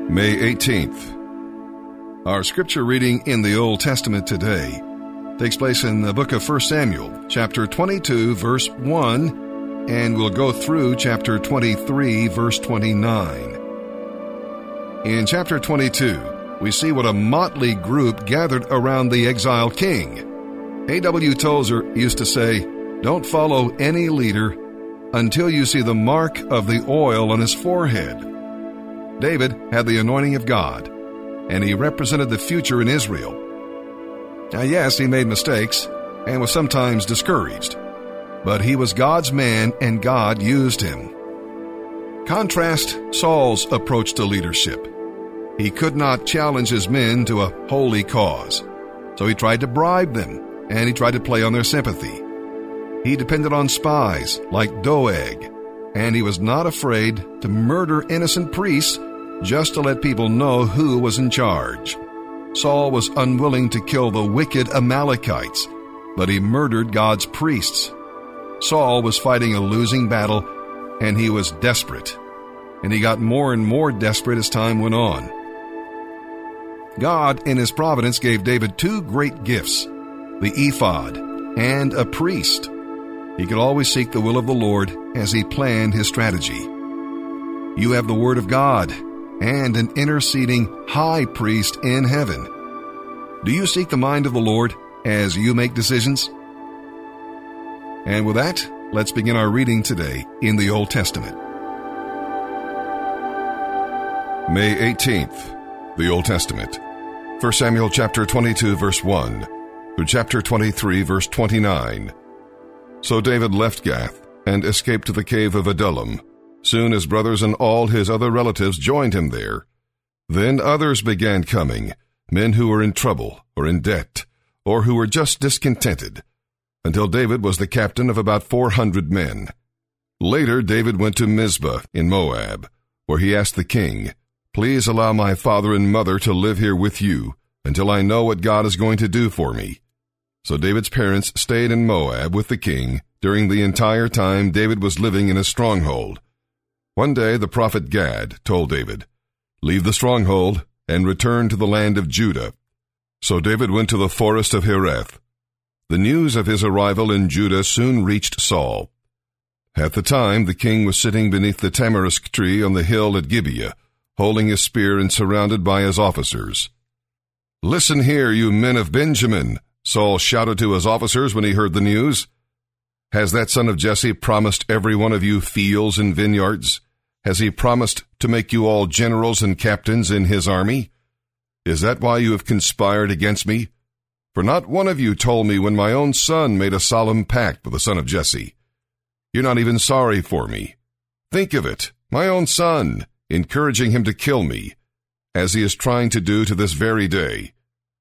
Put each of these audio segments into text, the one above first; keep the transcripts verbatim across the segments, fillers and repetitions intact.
May eighteenth. Our scripture reading in the Old Testament today takes place in the book of First Samuel, chapter twenty-two, verse one, and we'll go through chapter twenty-three, verse twenty-nine. In chapter twenty-two, we see what a motley group gathered around the exiled king. A W Tozer used to say, "Don't follow any leader until you see the mark of the oil on his forehead." David had the anointing of God, and he represented the future in Israel. Now, yes, he made mistakes and was sometimes discouraged, but he was God's man and God used him. Contrast Saul's approach to leadership. He could not challenge his men to a holy cause, so he tried to bribe them, and he tried to play on their sympathy. He depended on spies like Doeg, and he was not afraid to murder innocent priests just to let people know who was in charge. Saul was unwilling to kill the wicked Amalekites, but he murdered God's priests. Saul was fighting a losing battle, and he was desperate, and he got more and more desperate as time went on. God, in his providence, gave David two great gifts, the ephod and a priest. He could always seek the will of the Lord as he planned his strategy. You have the Word of God and an interceding high priest in heaven. Do you seek the mind of the Lord as you make decisions? And with that, let's begin our reading today in the Old Testament. May eighteenth, the Old Testament. First Samuel chapter twenty-two, verse one, through chapter twenty-three, verse twenty-nine. So David left Gath and escaped to the cave of Adullam. Soon his brothers and all his other relatives joined him there. Then others began coming, men who were in trouble or in debt, or who were just discontented, until David was the captain of about four hundred men. Later David went to Mizpah in Moab, where he asked the king, "Please allow my father and mother to live here with you until I know what God is going to do for me." So David's parents stayed in Moab with the king during the entire time David was living in his stronghold. One day the prophet Gad told David, "Leave the stronghold and return to the land of Judah." So David went to the forest of Hereth. The news of his arrival in Judah soon reached Saul. At the time, the king was sitting beneath the tamarisk tree on the hill at Gibeah, holding his spear and surrounded by his officers. "Listen here, you men of Benjamin," Saul shouted to his officers when he heard the news. "Has that son of Jesse promised every one of you fields and vineyards? Has he promised to make you all generals and captains in his army? Is that why you have conspired against me? For not one of you told me when my own son made a solemn pact with the son of Jesse. You're not even sorry for me. Think of it, my own son, encouraging him to kill me, as he is trying to do to this very day."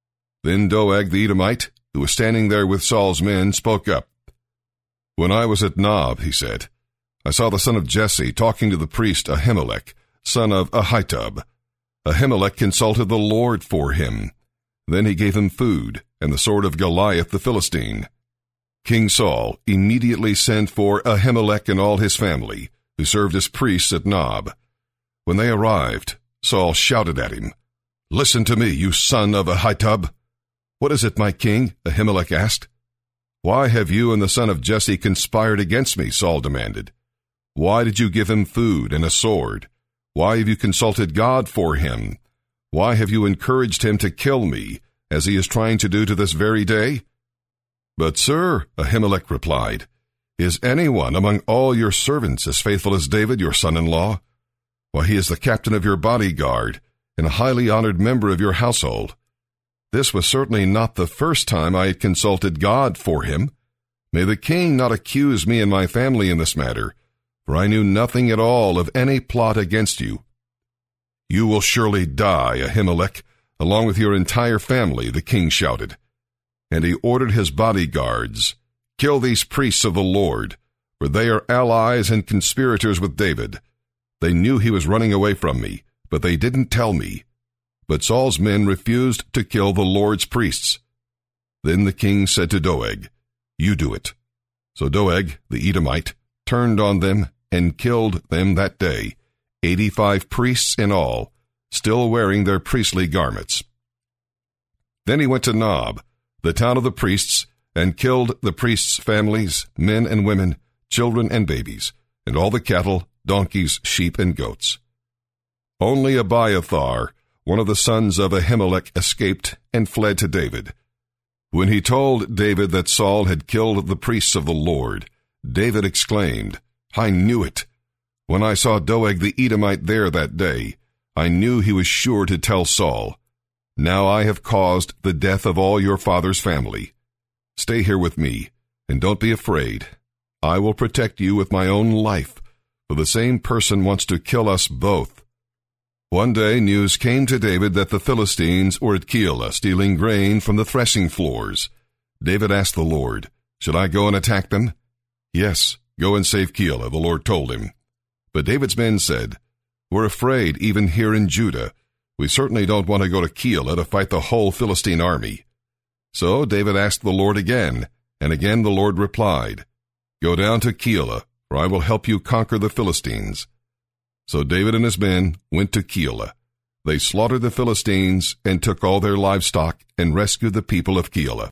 Then Doeg the Edomite, who was standing there with Saul's men, spoke up. "When I was at Nob," he said, "I saw the son of Jesse talking to the priest Ahimelech, son of Ahitub. Ahimelech consulted the Lord for him. Then he gave him food and the sword of Goliath the Philistine. King Saul immediately sent for Ahimelech and all his family, who served as priests at Nob. When they arrived, Saul shouted at him, 'Listen to me, you son of Ahitub.' 'What is it, my king?' Ahimelech asked. 'Why have you and the son of Jesse conspired against me?' Saul demanded. 'Why did you give him food and a sword? Why have you consulted God for him? Why have you encouraged him to kill me, as he is trying to do to this very day?' 'But, sir,' Ahimelech replied, 'is anyone among all your servants as faithful as David, your son-in-law? Why, he is the captain of your bodyguard and a highly honored member of your household. This was certainly not the first time I had consulted God for him. May the king not accuse me and my family in this matter, for I knew nothing at all of any plot against you.' 'You will surely die, Ahimelech, along with your entire family,' the king shouted. And he ordered his bodyguards, 'Kill these priests of the Lord, for they are allies and conspirators with David. They knew he was running away from me, but they didn't tell me.' But Saul's men refused to kill the Lord's priests. Then the king said to Doeg, 'You do it.' So Doeg, the Edomite, turned on them and killed them that day, eighty-five priests in all, still wearing their priestly garments. Then he went to Nob, the town of the priests, and killed the priests' families, men and women, children and babies, and all the cattle, donkeys, sheep, and goats. Only Abiathar, one of the sons of Ahimelech, escaped and fled to David. When he told David that Saul had killed the priests of the Lord, David exclaimed, "I knew it. When I saw Doeg the Edomite there that day, I knew he was sure to tell Saul. Now I have caused the death of all your father's family. Stay here with me, and don't be afraid. I will protect you with my own life, for the same person wants to kill us both." One day news came to David that the Philistines were at Keilah stealing grain from the threshing floors. David asked the Lord, "Should I go and attack them?" "Yes, go and save Keilah," the Lord told him. But David's men said, "We're afraid even here in Judah. We certainly don't want to go to Keilah to fight the whole Philistine army." So David asked the Lord again, and again the Lord replied, "Go down to Keilah, for I will help you conquer the Philistines." So David and his men went to Keilah. They slaughtered the Philistines and took all their livestock and rescued the people of Keilah.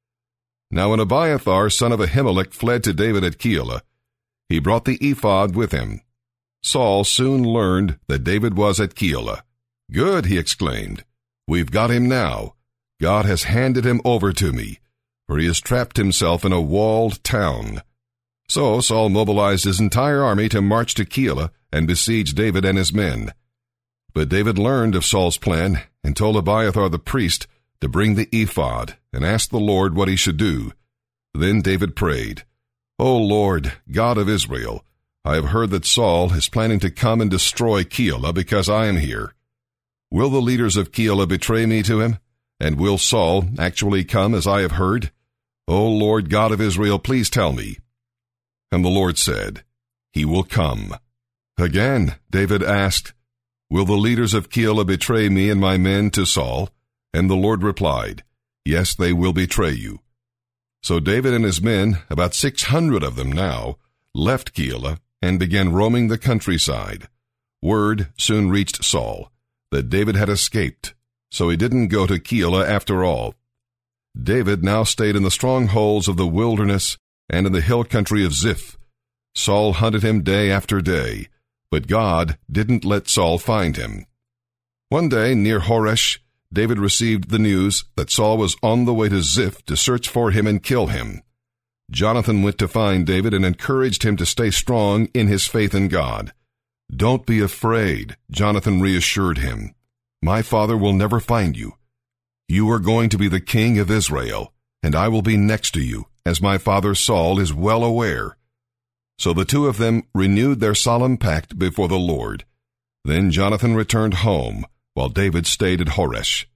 Now when Abiathar, son of Ahimelech, fled to David at Keilah, he brought the ephod with him. Saul soon learned that David was at Keilah. "Good," he exclaimed. "We've got him now. God has handed him over to me, for he has trapped himself in a walled town." So Saul mobilized his entire army to march to Keilah and besiege David and his men. But David learned of Saul's plan and told Abiathar the priest to bring the ephod and asked the Lord what he should do. Then David prayed, "O Lord, God of Israel, I have heard that Saul is planning to come and destroy Keilah because I am here. Will the leaders of Keilah betray me to him? And will Saul actually come as I have heard? O Lord God of Israel, please tell me." And the Lord said, "He will come." Again, David asked, "Will the leaders of Keilah betray me and my men to Saul?" And the Lord replied, "Yes, they will betray you." So David and his men, about six hundred of them now, left Keilah and began roaming the countryside. Word soon reached Saul that David had escaped, so he didn't go to Keilah after all. David now stayed in the strongholds of the wilderness and in the hill country of Ziph. Saul hunted him day after day, but God didn't let Saul find him. One day, near Horesh, David received the news that Saul was on the way to Ziph to search for him and kill him. Jonathan went to find David and encouraged him to stay strong in his faith in God. "Don't be afraid," Jonathan reassured him. "My father will never find you. You are going to be the king of Israel, and I will be next to you, as my father Saul is well aware." So the two of them renewed their solemn pact before the Lord. Then Jonathan returned home, while David stayed at Horesh.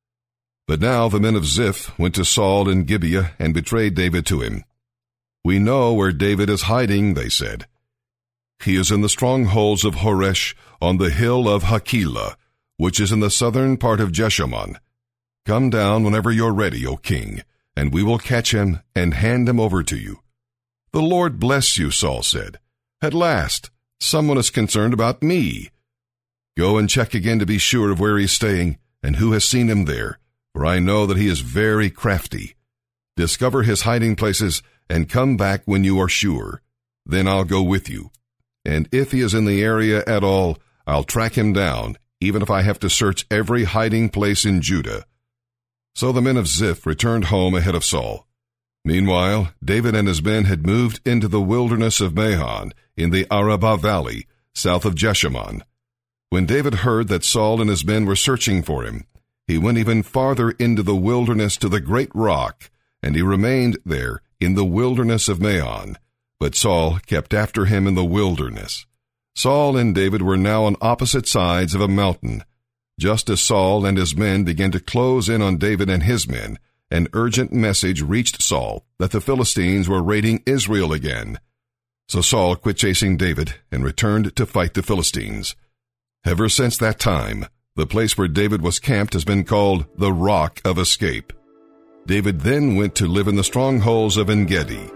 But now the men of Ziph went to Saul in Gibeah and betrayed David to him. "We know where David is hiding," they said. "He is in the strongholds of Horesh on the hill of Hakilah, which is in the southern part of Jeshimon. Come down whenever you're ready, O king, and we will catch him and hand him over to you." "The Lord bless you," Saul said. "At last, someone is concerned about me. Go and check again to be sure of where he's staying and who has seen him there, for I know that he is very crafty. Discover his hiding places and come back when you are sure. Then I'll go with you. And if he is in the area at all, I'll track him down, even if I have to search every hiding place in Judah." So the men of Ziph returned home ahead of Saul. Meanwhile, David and his men had moved into the wilderness of Mahon in the Arabah Valley, south of Jeshimon. When David heard that Saul and his men were searching for him, he went even farther into the wilderness to the great rock, and he remained there in the wilderness of Mahon. But Saul kept after him in the wilderness. Saul and David were now on opposite sides of a mountain. Just as Saul and his men began to close in on David and his men, an urgent message reached Saul that the Philistines were raiding Israel again. So Saul quit chasing David and returned to fight the Philistines. Ever since that time, the place where David was camped has been called the Rock of Escape. David then went to live in the strongholds of En-Gedi.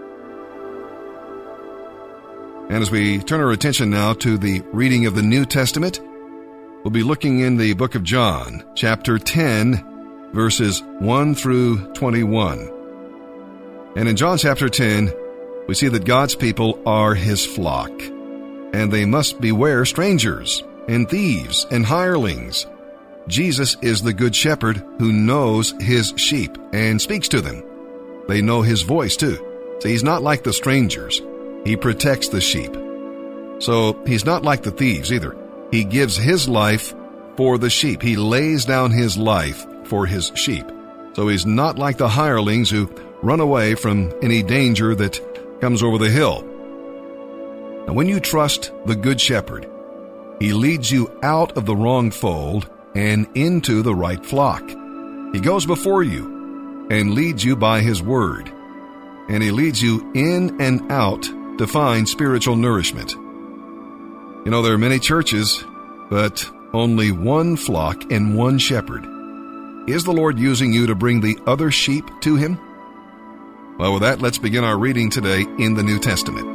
And as we turn our attention now to the reading of the New Testament, We'll be looking in the book of John, chapter ten, verses one through twenty-one. And in John chapter ten, we see that God's people are his flock, and they must beware strangers and thieves and hirelings. Jesus is the good shepherd who knows his sheep and speaks to them. They know his voice too. So he's not like the strangers. He protects the sheep. So he's not like the thieves either. He gives his life for the sheep. He lays down his life for his sheep. So he's not like the hirelings who run away from any danger that comes over the hill. Now, when you trust the good shepherd, he leads you out of the wrong fold and into the right flock. He goes before you and leads you by his word. And he leads you in and out to find spiritual nourishment. You know, there are many churches, but only one flock and one shepherd. Is the Lord using you to bring the other sheep to him? Well, with that, let's begin our reading today in the New Testament.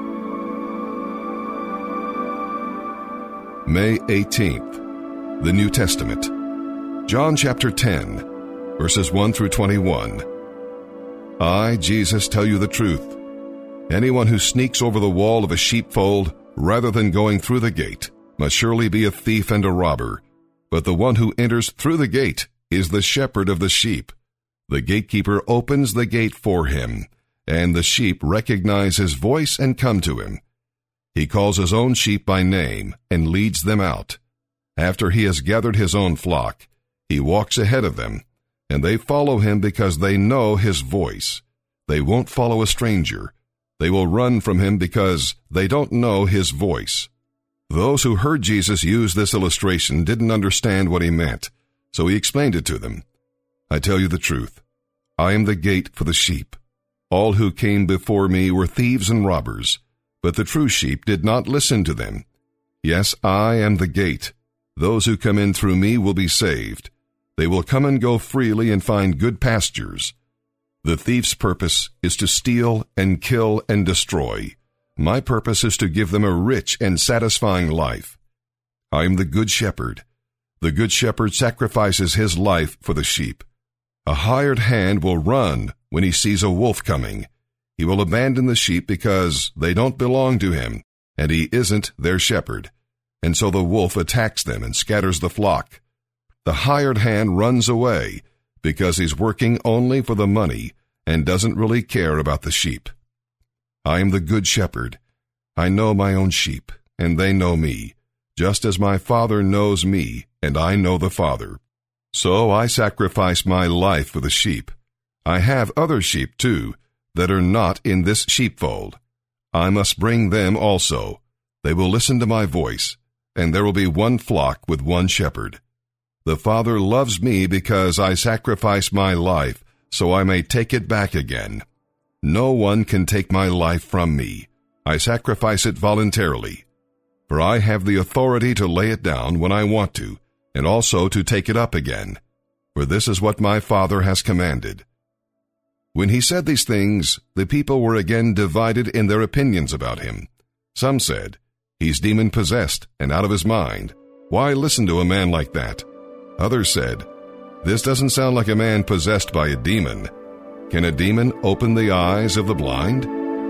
May eighteenth, the New Testament. John chapter ten, verses one through twenty-one. I, Jesus, tell you the truth. Anyone who sneaks over the wall of a sheepfold rather than going through the gate must surely be a thief and a robber. But the one who enters through the gate is the shepherd of the sheep. The gatekeeper opens the gate for him, and the sheep recognize his voice and come to him. He calls his own sheep by name and leads them out. After he has gathered his own flock, he walks ahead of them, and they follow him because they know his voice. They won't follow a stranger. They will run from him because they don't know his voice. Those who heard Jesus use this illustration didn't understand what he meant, so he explained it to them. I tell you the truth. I am the gate for the sheep. All who came before me were thieves and robbers, but the true sheep did not listen to them. Yes, I am the gate. Those who come in through me will be saved. They will come and go freely and find good pastures. The thief's purpose is to steal and kill and destroy. My purpose is to give them a rich and satisfying life. I am the good shepherd. The good shepherd sacrifices his life for the sheep. A hired hand will run when he sees a wolf coming. He will abandon the sheep because they don't belong to him, and he isn't their shepherd. And so the wolf attacks them and scatters the flock. The hired hand runs away because he's working only for the money and doesn't really care about the sheep. I am the good shepherd. I know my own sheep, and they know me, just as my Father knows me, and I know the Father. So I sacrifice my life for the sheep. I have other sheep, too, that are not in this sheepfold. I must bring them also. They will listen to my voice, and there will be one flock with one shepherd. The Father loves me because I sacrifice my life so I may take it back again. No one can take my life from me. I sacrifice it voluntarily. For I have the authority to lay it down when I want to, and also to take it up again. For this is what my Father has commanded. When he said these things, the people were again divided in their opinions about him. Some said, "He's demon-possessed and out of his mind. Why listen to a man like that?" Others said, "This doesn't sound like a man possessed by a demon. Can a demon open the eyes of the blind?"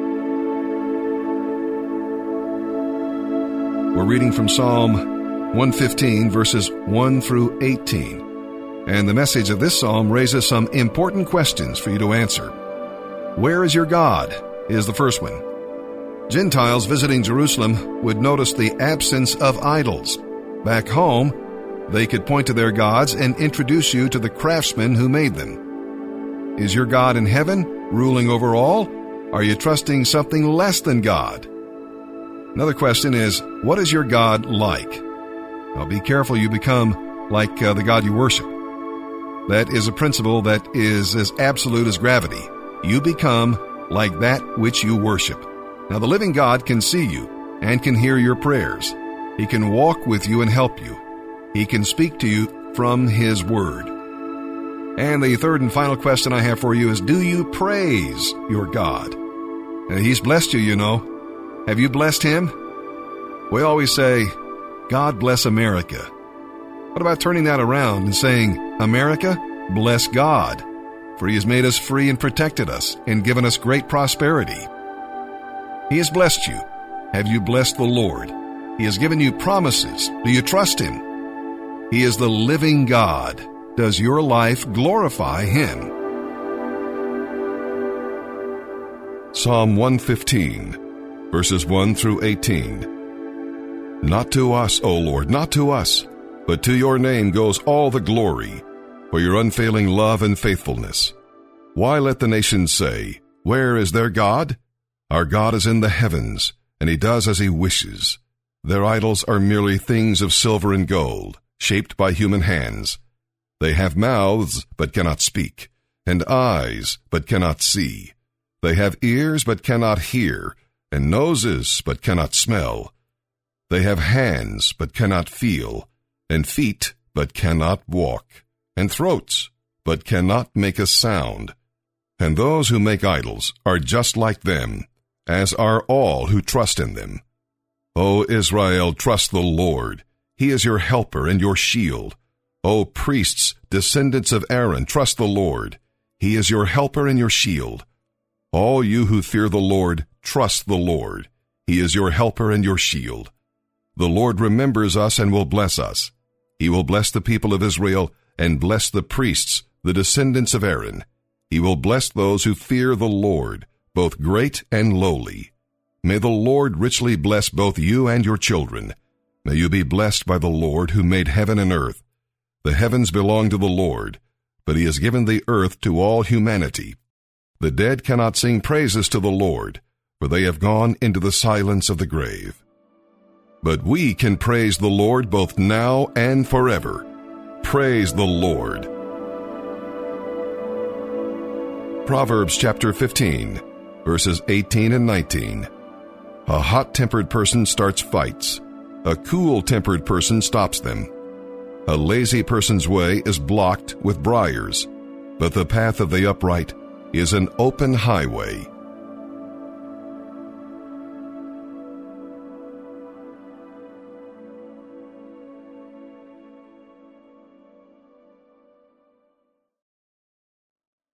We're reading from Psalm one fifteen, verses one through eighteen. And the message of this psalm raises some important questions for you to answer. Where is your God? Is the first one. Gentiles visiting Jerusalem would notice the absence of idols. Back home, they could point to their gods and introduce you to the craftsmen who made them. Is your God in heaven, ruling over all? Are you trusting something less than God? Another question is, what is your God like? Now be careful you become like uh, the God you worship. That is a principle that is as absolute as gravity. You become like that which you worship. Now the living God can see you and can hear your prayers. He can walk with you and help you. He can speak to you from His Word. And the third and final question I have for you is, do you praise your God? And He's blessed you, you know. Have you blessed Him? We always say, God bless America. What about turning that around and saying, America, bless God, for He has made us free and protected us and given us great prosperity. He has blessed you. Have you blessed the Lord? He has given you promises. Do you trust Him? He is the living God. Does your life glorify Him? Psalm one fifteen, verses one through eighteen. Not to us, O Lord, not to us, but to your name goes all the glory, for your unfailing love and faithfulness. Why let the nations say, where is their God? Our God is in the heavens, and He does as He wishes. Their idols are merely things of silver and gold, shaped by human hands. They have mouths, but cannot speak, and eyes, but cannot see. They have ears, but cannot hear, and noses, but cannot smell. They have hands, but cannot feel, and feet, but cannot walk, and throats, but cannot make a sound. And those who make idols are just like them, as are all who trust in them. O Israel, trust the Lord. He is your helper and your shield. O priests, descendants of Aaron, trust the Lord. He is your helper and your shield. All you who fear the Lord, trust the Lord. He is your helper and your shield. The Lord remembers us and will bless us. He will bless the people of Israel and bless the priests, the descendants of Aaron. He will bless those who fear the Lord, both great and lowly. May the Lord richly bless both you and your children. May you be blessed by the Lord who made heaven and earth. The heavens belong to the Lord, but He has given the earth to all humanity. The dead cannot sing praises to the Lord, for they have gone into the silence of the grave. But we can praise the Lord both now and forever. Praise the Lord. Proverbs chapter fifteen, verses eighteen and nineteen. A hot-tempered person starts fights. A cool-tempered person stops them. A lazy person's way is blocked with briars, but the path of the upright is an open highway.